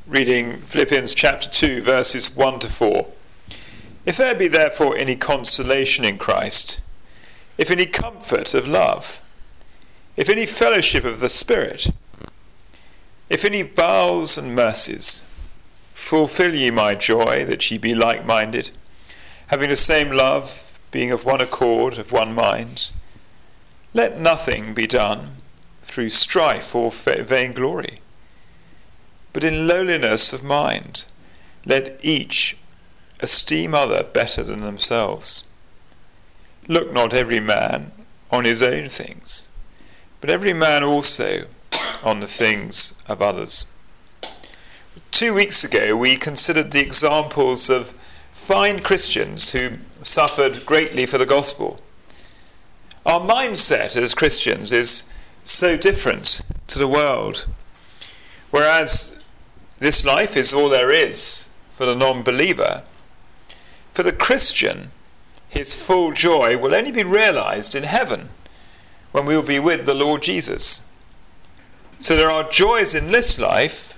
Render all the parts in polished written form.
reading Philippians chapter 2, verses 1 to 4. If there be therefore any consolation in Christ, if any comfort of love, if any fellowship of the Spirit, if any bowels and mercies, fulfill ye my joy, that ye be like-minded, having the same love, being of one accord, of one mind. Let nothing be done through strife or vainglory, but in lowliness of mind, let each esteem other better than themselves. Look not every man on his own things, but every man also on the things of others. 2 weeks ago we considered the examples of fine Christians who suffered greatly for the gospel. Our mindset as Christians is so different to the world. Whereas this life is all there is for the non-believer, for the Christian, his full joy will only be realized in heaven when we will be with the Lord Jesus. So there are joys in this life.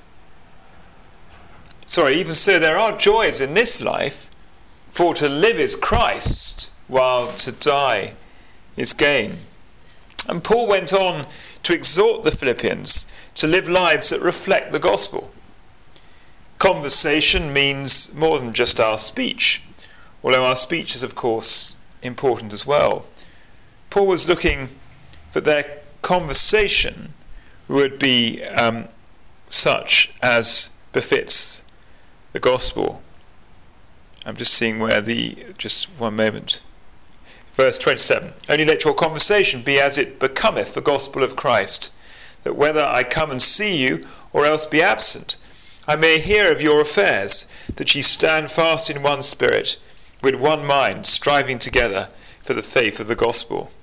Even so, there are joys in this life, for to live is Christ, while to die is gain. And Paul went on to exhort the Philippians to live lives that reflect the gospel. Conversation means more than just our speech, although our speech is of course important as well. Paul was looking that their conversation would be such as befits the gospel. I'm just seeing just one moment. Verse 27, only let your conversation be as it becometh the gospel of Christ, that whether I come and see you or else be absent, I may hear of your affairs, that ye stand fast in one spirit, with one mind, striving together for the faith of the gospel.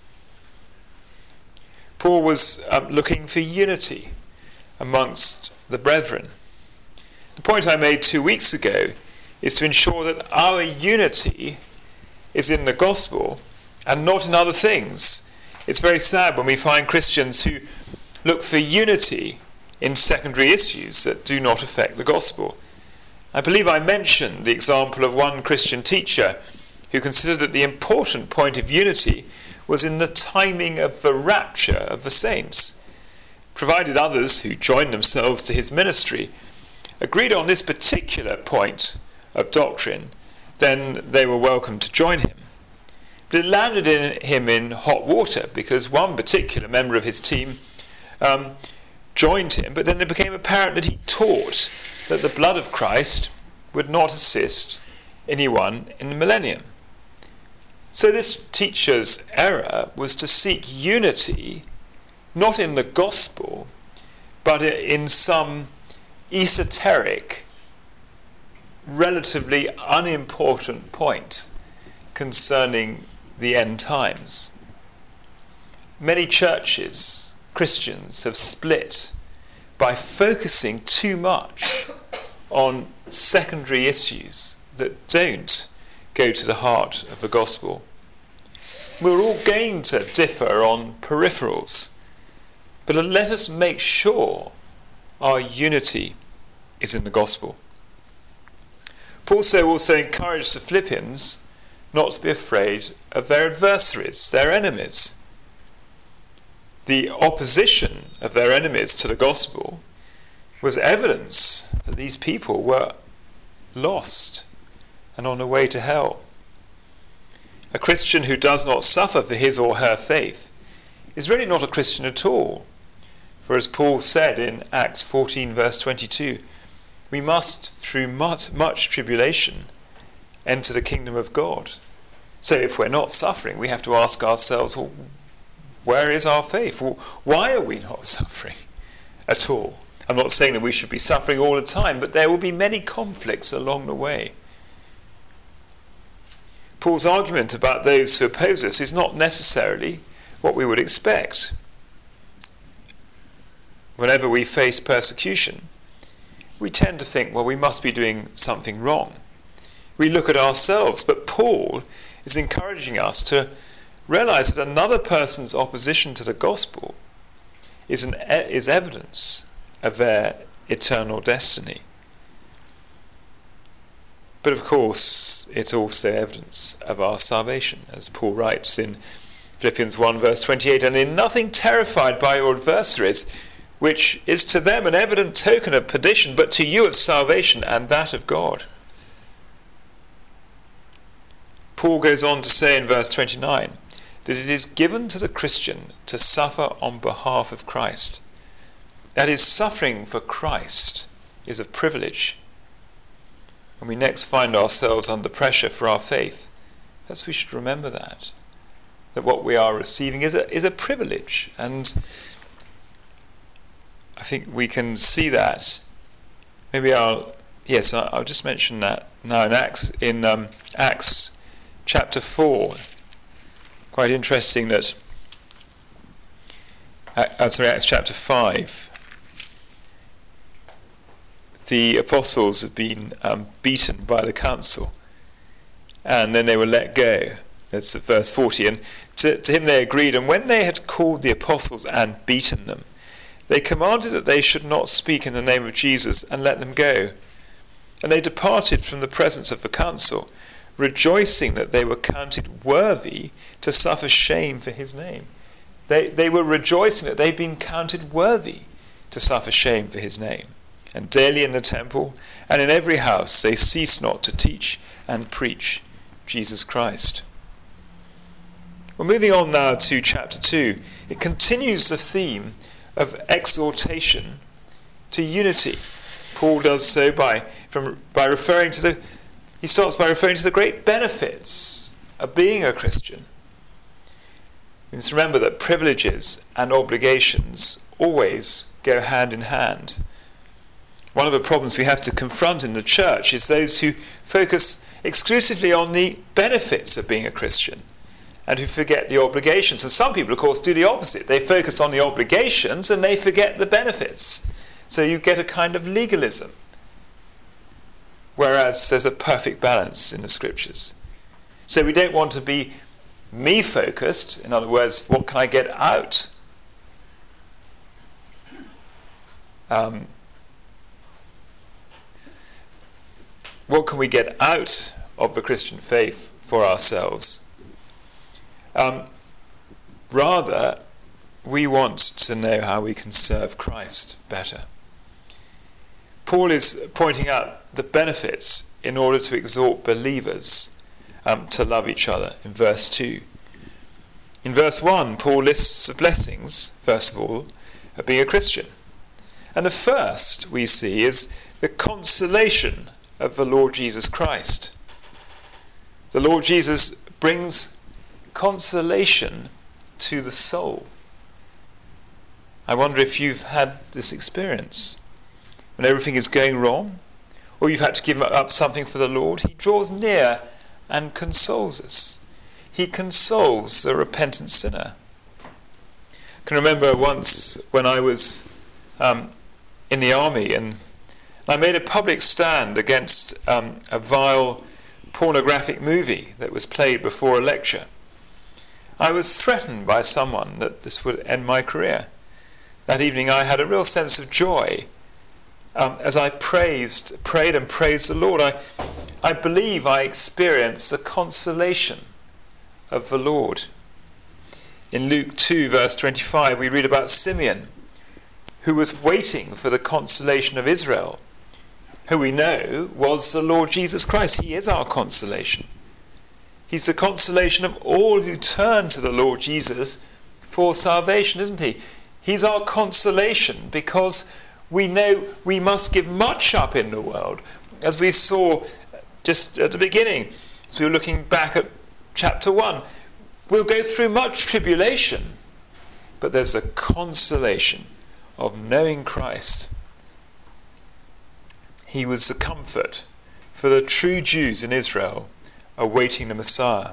Paul was looking for unity amongst the brethren. The point I made 2 weeks ago is to ensure that our unity is in the gospel and not in other things. It's very sad when we find Christians who look for unity in secondary issues that do not affect the gospel. I believe I mentioned the example of one Christian teacher who considered that the important point of unity was in the timing of the rapture of the saints. Provided others who joined themselves to his ministry agreed on this particular point of doctrine, then they were welcome to join him. But it landed him in hot water because one particular member of his team joined him, but then it became apparent that he taught that the blood of Christ would not assist anyone in the millennium. So this teacher's error was to seek unity not in the gospel, but in some esoteric, relatively unimportant point concerning the end times. Many churches, Christians, have split by focusing too much on secondary issues that don't go to the heart of the gospel. We're all going to differ on peripherals, but let us make sure our unity is in the gospel. Paul also encouraged the Philippians not to be afraid of their adversaries, their enemies. The opposition of their enemies to the gospel was evidence that these people were lost and on the way to hell. A Christian who does not suffer for his or her faith is really not a Christian at all. For as Paul said in Acts 14 verse 22, we must through much tribulation enter the kingdom of God. So if we're not suffering, we have to ask ourselves, well, where is our faith? Well, why are we not suffering at all? I'm not saying that we should be suffering all the time, but there will be many conflicts along the way. Paul's argument about those who oppose us is not necessarily what we would expect. Whenever we face persecution, we tend to think, well, we must be doing something wrong. We look at ourselves, but Paul is encouraging us to realize that another person's opposition to the gospel is evidence of their eternal destiny. But of course, it's also evidence of our salvation, as Paul writes in Philippians 1 verse 28, and in nothing terrified by your adversaries, which is to them an evident token of perdition, but to you of salvation and that of God. Paul goes on to say in verse 29 that it is given to the Christian to suffer on behalf of Christ. That is, suffering for Christ is a privilege. When we next find ourselves under pressure for our faith, perhaps we should remember that what we are receiving is a privilege. And I think we can see that. Maybe I'll just mention that now in Acts chapter 4. Quite interesting that Acts chapter 5. The apostles had been beaten by the council, and then they were let go. That's verse 40. And to him they agreed, and when they had called the apostles and beaten them, they commanded that they should not speak in the name of Jesus, and let them go. And they departed from the presence of the council, rejoicing that they were counted worthy to suffer shame for his name. They were rejoicing that they'd been counted worthy to suffer shame for his name. And daily in the temple and in every house they ceased not to teach and preach Jesus Christ. Well, moving on now to chapter 2, it continues the theme of exhortation to unity. Paul does so by referring to the great benefits of being a Christian. We must remember that privileges and obligations always go hand in hand. One of the problems we have to confront in the church is those who focus exclusively on the benefits of being a Christian and who forget the obligations. And some people, of course, do the opposite. They focus on the obligations and they forget the benefits. So you get a kind of legalism. Whereas there's a perfect balance in the scriptures. So we don't want to be me-focused. In other words, what can I get out? What can we get out of the Christian faith for ourselves? Rather, we want to know how we can serve Christ better. Paul is pointing out the benefits in order to exhort believers to love each other in verse 2. In verse 1, Paul lists the blessings, first of all, of being a Christian. And the first we see is the consolation of the Lord Jesus Christ. The Lord Jesus brings consolation to the soul. I wonder if you've had this experience. When everything is going wrong, or you've had to give up something for the Lord, he draws near and consoles us. He consoles the repentant sinner. I can remember once when I was in the army, and I made a public stand against a vile pornographic movie that was played before a lecture. I was threatened by someone that this would end my career. That evening I had a real sense of joy as I prayed and praised the Lord. I believe I experienced the consolation of the Lord. In Luke 2 verse 25 we read about Simeon, who was waiting for the consolation of Israel, who we know was the Lord Jesus Christ. He is our consolation. He's the consolation of all who turn to the Lord Jesus for salvation, isn't he? He's our consolation because we know we must give much up in the world. As we saw just at the beginning, as we were looking back at chapter 1, we'll go through much tribulation, but there's a consolation of knowing Christ. He was the comfort for the true Jews in Israel awaiting the Messiah.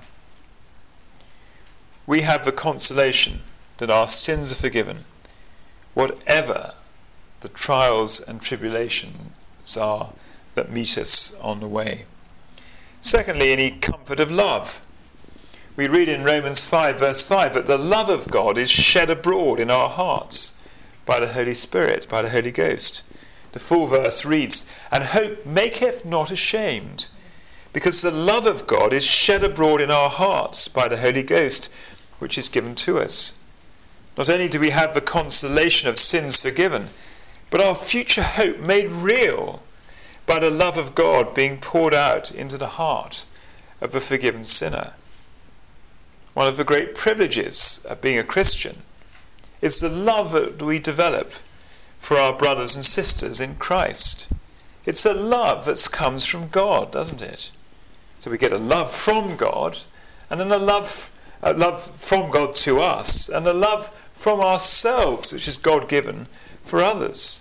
We have the consolation that our sins are forgiven, whatever the trials and tribulations are that meet us on the way. Secondly, any comfort of love. We read in Romans 5 verse 5 that the love of God is shed abroad in our hearts by the Holy Spirit, by the Holy Ghost. The full verse reads, "And hope maketh not ashamed, because the love of God is shed abroad in our hearts by the Holy Ghost, which is given to us." Not only do we have the consolation of sins forgiven, but our future hope made real by the love of God being poured out into the heart of a forgiven sinner. One of the great privileges of being a Christian is the love that we develop for our brothers and sisters in Christ. It's a love that comes from God, doesn't it? So we get a love from God, and then a love from God to us, and a love from ourselves, which is God-given, for others.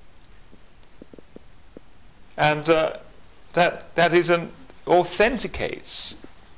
And that authenticates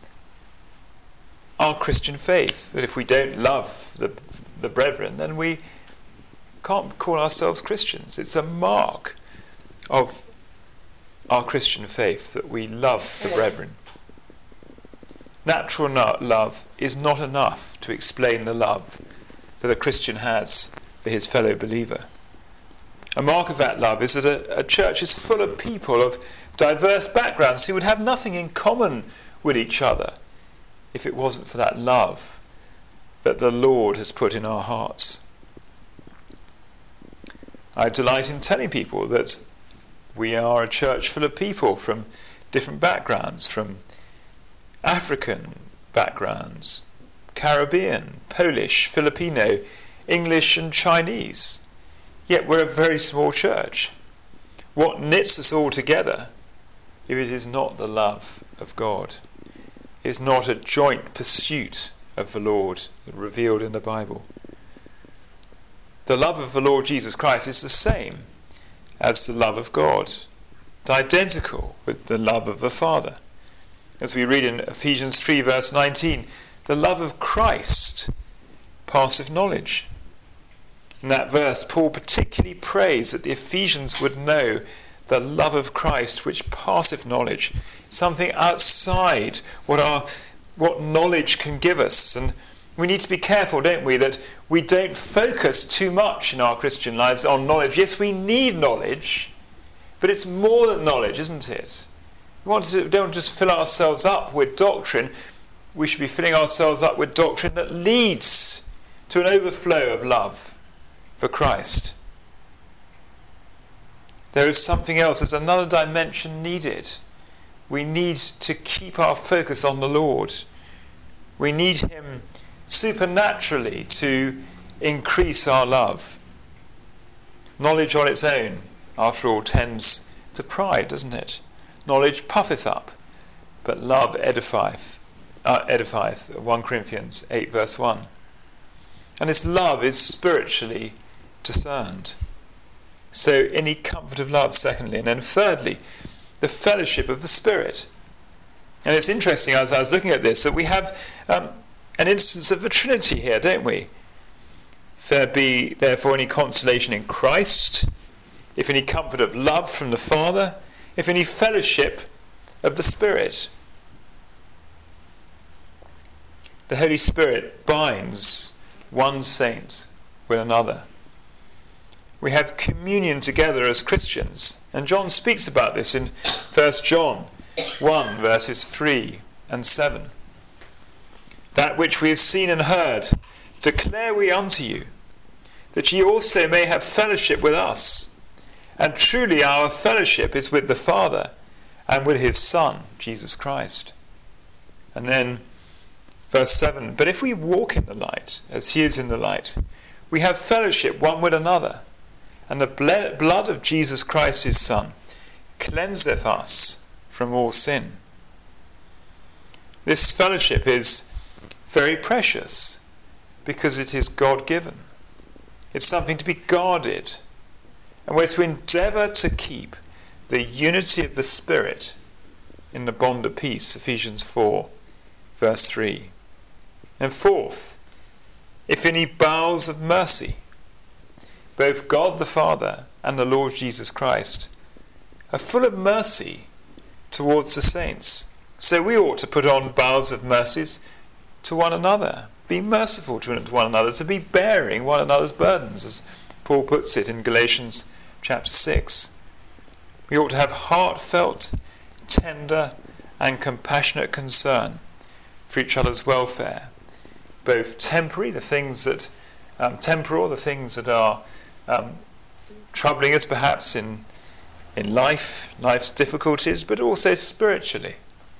our Christian faith. That if we don't love the brethren, then we can't call ourselves Christians. It's a mark of our Christian faith that we love the brethren. Natural love is not enough to explain the love that a Christian has for his fellow believer. A mark of that love is that a church is full of people of diverse backgrounds who would have nothing in common with each other if it wasn't for that love that the Lord has put in our hearts. I delight in telling people that we are a church full of people from different backgrounds, from African backgrounds, Caribbean, Polish, Filipino, English and Chinese. Yet we're a very small church. What knits us all together, if it is not the love of God, is not a joint pursuit of the Lord revealed in the Bible. The love of the Lord Jesus Christ is the same as the love of God, identical with the love of the Father. As we read in Ephesians 3 verse 19, the love of Christ passeth knowledge. In that verse, Paul particularly prays that the Ephesians would know the love of Christ which passeth knowledge, something outside what knowledge can give us. And we need to be careful, don't we, that we don't focus too much in our Christian lives on knowledge. Yes, we need knowledge, but it's more than knowledge, isn't it? We don't just fill ourselves up with doctrine. We should be filling ourselves up with doctrine that leads to an overflow of love for Christ. There is something else. There's another dimension needed. We need to keep our focus on the Lord. We need him supernaturally to increase our love. Knowledge on its own, after all, tends to pride, doesn't it? Knowledge puffeth up, but love edifieth. 1 Corinthians 8 verse 1. And this love is spiritually discerned. So any comfort of love, secondly. And then thirdly, the fellowship of the Spirit. And it's interesting, as I was looking at this, that we have an instance of the Trinity here, don't we? If there be therefore any consolation in Christ, if any comfort of love from the Father, if any fellowship of the Spirit. The Holy Spirit binds one saint with another. We have communion together as Christians, and John speaks about this in 1 John 1 verses 3 and 7. That which we have seen and heard declare we unto you, that ye also may have fellowship with us. And truly our fellowship is with the Father and with his Son, Jesus Christ. And then verse 7, but if we walk in the light, as he is in the light, we have fellowship one with another. And the blood of Jesus Christ his Son cleanseth us from all sin. This fellowship is very precious because it is God-given. It's something to be guarded. And we're to endeavour to keep the unity of the Spirit in the bond of peace, Ephesians 4, verse 3. And fourth, if any bowels of mercy, both God the Father and the Lord Jesus Christ are full of mercy towards the saints. So we ought to put on bowels of mercies to one another, be merciful to one another, to be bearing one another's burdens, as Paul puts it in Galatians chapter 6. We ought to have heartfelt, tender and compassionate concern for each other's welfare, both temporary, the things that temporal, the things that are troubling us perhaps in life's difficulties, but also spiritually.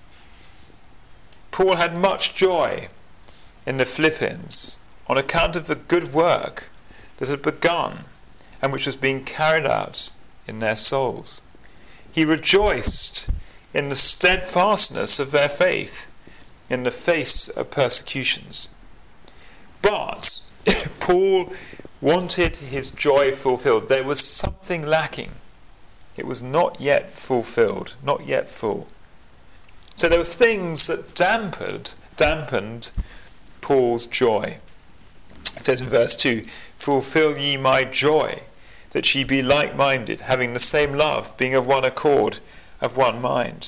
Paul had much joy in the Philippians on account of the good work that had begun and which was being carried out in their souls. He rejoiced in the steadfastness of their faith in the face of persecutions. But Paul wanted his joy fulfilled. There was something lacking. It was not yet fulfilled, not yet full. So there were things that dampened Paul's joy. It says in verse 2, "Fulfill ye my joy, that ye be like-minded, having the same love, being of one accord, of one mind."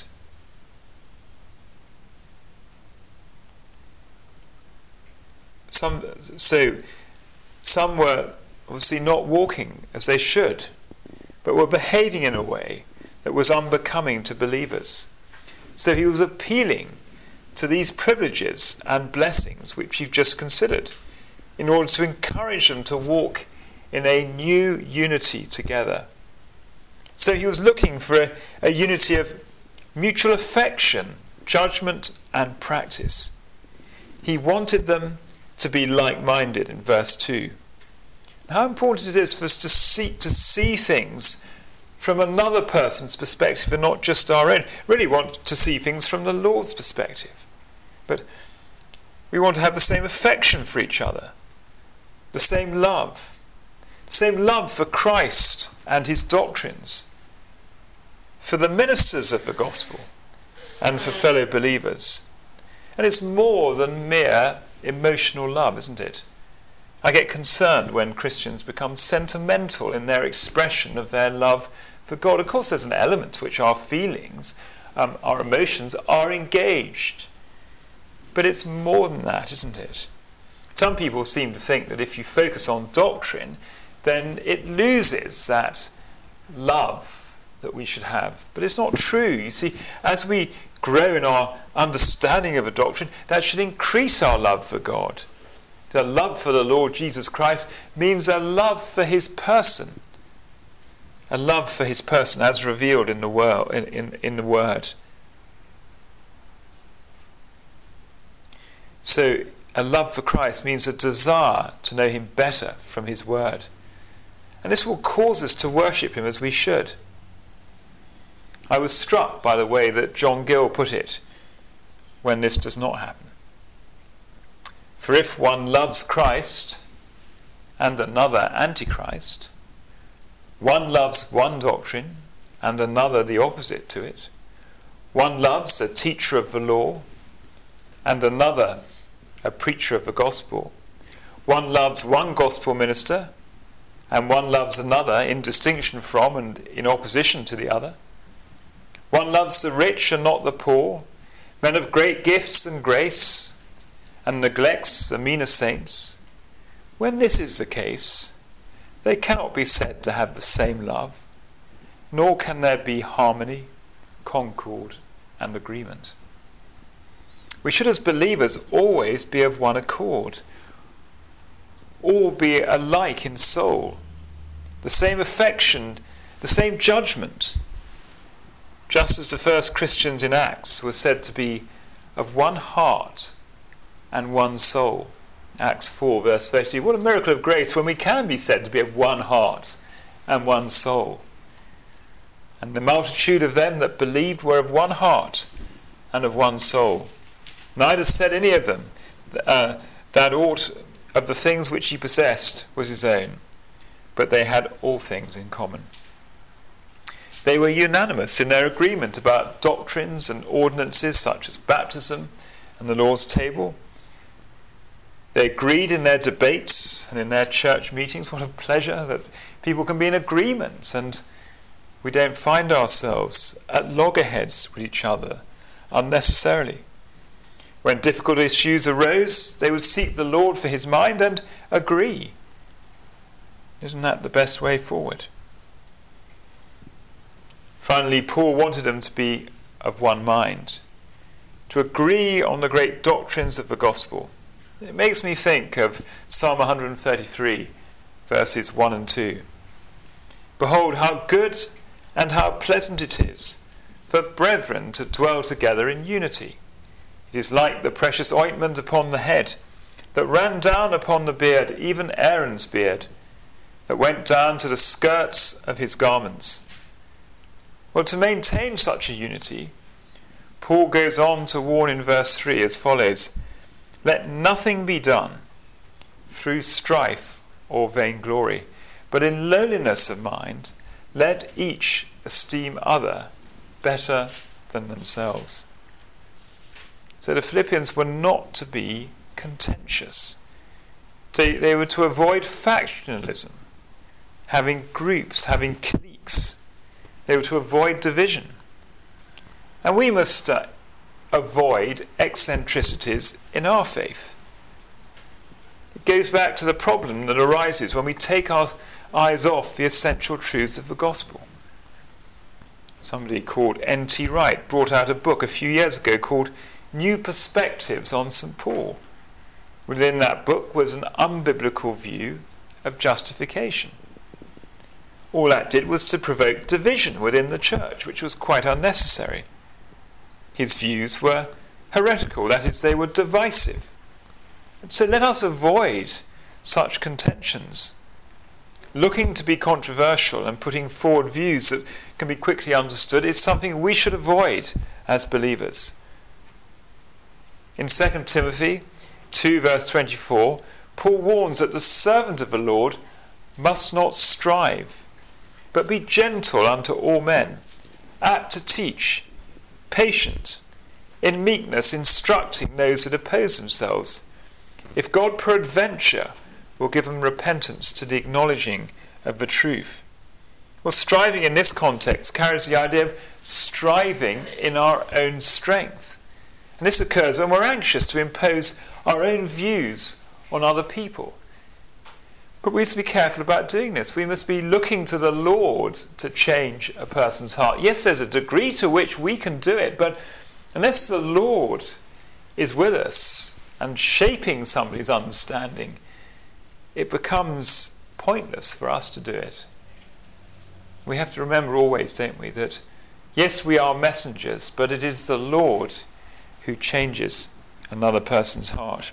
Some were obviously not walking as they should, but were behaving in a way that was unbecoming to believers. So he was appealing to these privileges and blessings which you've just considered in order to encourage them to walk in a new unity together. So he was looking for a unity of mutual affection, judgment and practice. He wanted them to be like-minded in verse 2. How important it is for us to see things from another person's perspective and not just our own. Really want to see things from the Lord's perspective. But we want to have the same affection for each other, the same love for Christ and his doctrines, for the ministers of the gospel and for fellow believers. And it's more than mere emotional love, isn't it? I get concerned when Christians become sentimental in their expression of their love for God. Of course, there's an element to which our feelings, our emotions are engaged. But it's more than that, isn't it? Some people seem to think that if you focus on doctrine, then it loses that love that we should have. But it's not true. You see, as we grow in our understanding of a doctrine, that should increase our love for God. The love for the Lord Jesus Christ means a love for his person. A love for his person as revealed in the world, in the Word. So a love for Christ means a desire to know him better from his Word. And this will cause us to worship him as we should. I was struck by the way that John Gill put it when this does not happen. For if one loves Christ and another Antichrist, one loves one doctrine and another the opposite to it, one loves a teacher of the law and another a preacher of the gospel, one loves one gospel minister and one loves another in distinction from and in opposition to the other, one loves the rich and not the poor, men of great gifts and grace, and neglects the meaner saints. When this is the case, they cannot be said to have the same love, nor can there be harmony, concord, and agreement. We should as believers always be of one accord, all be alike in soul, the same affection, the same judgment, just as the first Christians in Acts were said to be of one heart and one soul. Acts 4 verse 30. What a miracle of grace when we can be said to be of one heart and one soul. And the multitude of them that believed were of one heart and of one soul. Neither said any of them that aught of the things which he possessed was his own, but they had all things in common. They were unanimous in their agreement about doctrines and ordinances such as baptism and the Lord's table. They agreed in their debates and in their church meetings. What a pleasure that people can be in agreement and we don't find ourselves at loggerheads with each other unnecessarily. When difficult issues arose, they would seek the Lord for his mind and agree. Isn't that the best way forward? Finally, Paul wanted them to be of one mind, to agree on the great doctrines of the gospel. It makes me think of Psalm 133, verses 1 and 2. Behold, how good and how pleasant it is for brethren to dwell together in unity. It is like the precious ointment upon the head, that ran down upon the beard, even Aaron's beard, that went down to the skirts of his garments. Well, to maintain such a unity, Paul goes on to warn in verse 3 as follows: let nothing be done through strife or vainglory, but in lowliness of mind let each esteem other better than themselves. So the Philippians were not to be contentious. They were to avoid factionalism, having groups, having cliques. They were to avoid division. And we must avoid eccentricities in our faith. It goes back to the problem that arises when we take our eyes off the essential truths of the gospel. Somebody called N.T. Wright brought out a book a few years ago called New Perspectives on St. Paul. Within that book was an unbiblical view of justification. All that did was to provoke division within the church, which was quite unnecessary. His views were heretical, that is, they were divisive. So let us avoid such contentions. Looking to be controversial and putting forward views that can be quickly understood is something we should avoid as believers. In 2 Timothy 2 verse 24, Paul warns that the servant of the Lord must not strive, but be gentle unto all men, apt to teach, patient, in meekness instructing those that oppose themselves, if God peradventure will give them repentance to the acknowledging of the truth. Well, striving in this context carries the idea of striving in our own strength. And this occurs when we're anxious to impose our own views on other people. But we must be careful about doing this. We must be looking to the Lord to change a person's heart. Yes, there's a degree to which we can do it, but unless the Lord is with us and shaping somebody's understanding, it becomes pointless for us to do it. We have to remember always, don't we, that yes, we are messengers, but it is the Lord who changes another person's heart.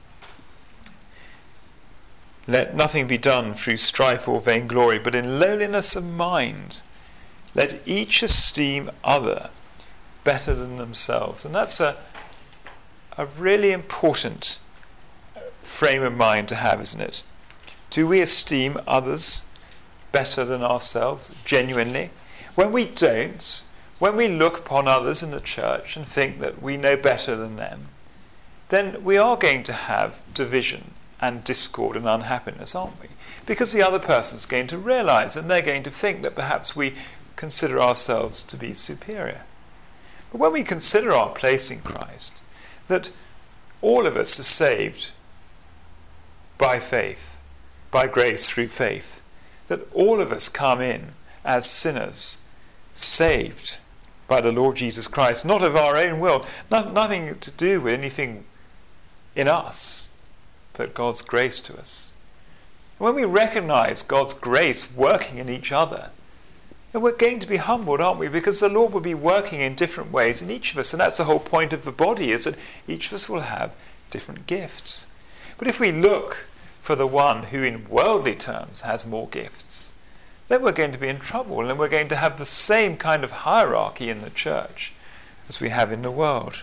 Let nothing be done through strife or vainglory, but in lowliness of mind let each esteem other better than themselves. And that's a really important frame of mind to have, isn't it? Do we esteem others better than ourselves, genuinely? When we don't, when we look upon others in the church and think that we know better than them, then we are going to have division and discord and unhappiness, aren't we? Because the other person's going to realise and they're going to think that perhaps we consider ourselves to be superior. But when we consider our place in Christ, that all of us are saved by faith, by grace through faith, that all of us come in as sinners, saved by the Lord Jesus Christ, not of our own will, nothing to do with anything in us, but God's grace to us. When we recognise God's grace working in each other, then we're going to be humbled, aren't we? Because the Lord will be working in different ways in each of us, and that's the whole point of the body, is that each of us will have different gifts. But if we look for the one who in worldly terms has more gifts, then we're going to be in trouble, and we're going to have the same kind of hierarchy in the church as we have in the world.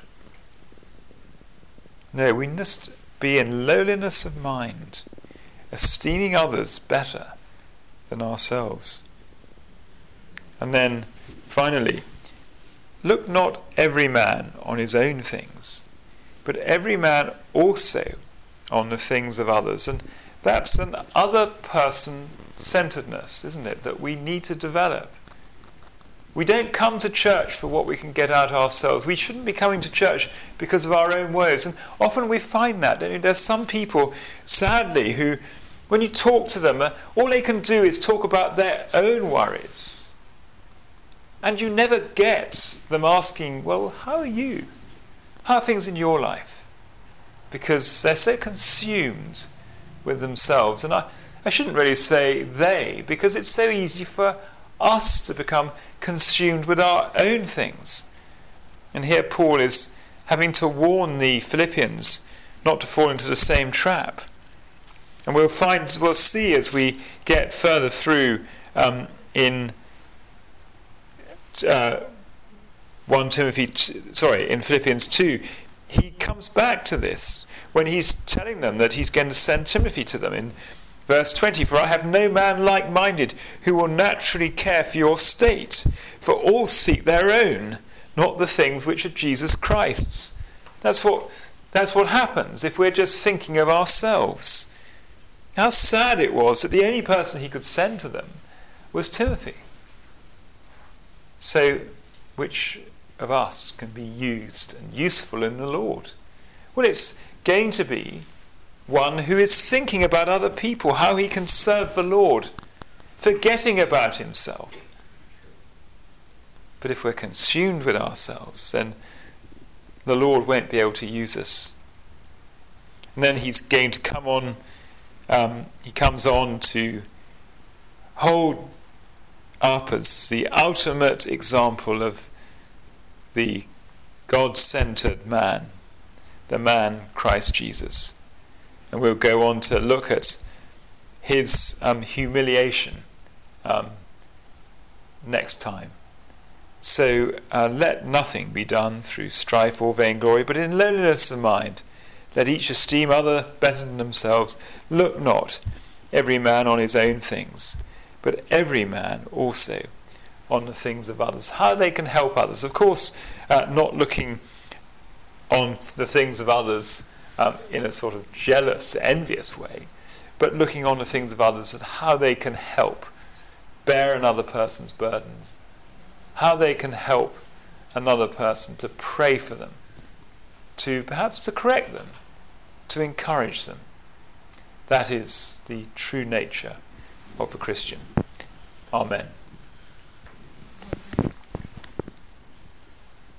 No, we must be in lowliness of mind, esteeming others better than ourselves. And then, finally, look not every man on his own things, but every man also on the things of others. And that's an other person centeredness, isn't it, that we need to develop. We don't come to church for what we can get out ourselves. We shouldn't be coming to church because of our own woes. And often we find that, don't you? There's some people, sadly, who, when you talk to them, all they can do is talk about their own worries. And you never get them asking, well, how are you? How are things in your life? Because they're so consumed with themselves. And I shouldn't really say they, because it's so easy for us to become consumed with our own things. And here Paul is having to warn the Philippians not to fall into the same trap. And we'll see as we get further through in Philippians 2, he comes back to this when he's telling them that he's going to send Timothy to them in verse 20. For I have no man like-minded who will naturally care for your state, for all seek their own, not the things which are Jesus Christ's. That's what happens if we're just thinking of ourselves. How sad it was that the only person he could send to them was Timothy. So, which of us can be used and useful in the Lord? Well, it's going to be one who is thinking about other people, how he can serve the Lord, forgetting about himself. But if we're consumed with ourselves, then the Lord won't be able to use us. And then he's going to come on, he comes on to hold up as the ultimate example of the God-centered man, the man Christ Jesus. And we'll go on to look at his humiliation next time. So let nothing be done through strife or vainglory, but in lowliness of mind let each esteem other better than themselves. Look not every man on his own things, but every man also on the things of others, how they can help others. Of course, not looking on the things of others in a sort of jealous, envious way, but looking on the things of others as how they can help bear another person's burdens, how they can help another person, to pray for them, to perhaps to correct them, to encourage them. That is the true nature of the Christian. Amen.